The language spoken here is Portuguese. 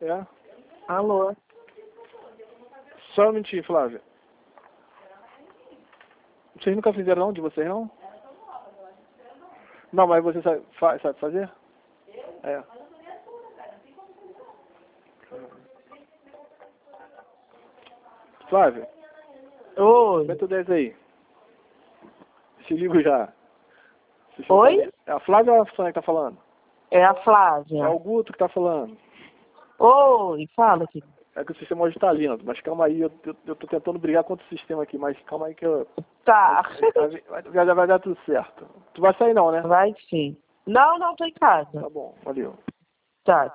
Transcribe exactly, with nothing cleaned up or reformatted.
É? Alô? Só um minutinho, Flávia. Vocês nunca fizeram não, de vocês não? Não, mas você sabe, fa sabe fazer? É. Flávia, Oi? meta dez aí. Te ligo já. Oi? É a Flávia ou a Sônia que tá falando? É a É Flávia. o Guto que tá falando. Oi, fala, querido. É que o sistema hoje tá lindo, mas calma aí, eu, eu, eu tô tentando brigar contra o sistema aqui, mas calma aí que eu... Tá. Vai, vai, vai dar tudo certo. Tu vai sair não, né? Vai sim. Não, não, tô em casa. Tá bom, valeu. Tá.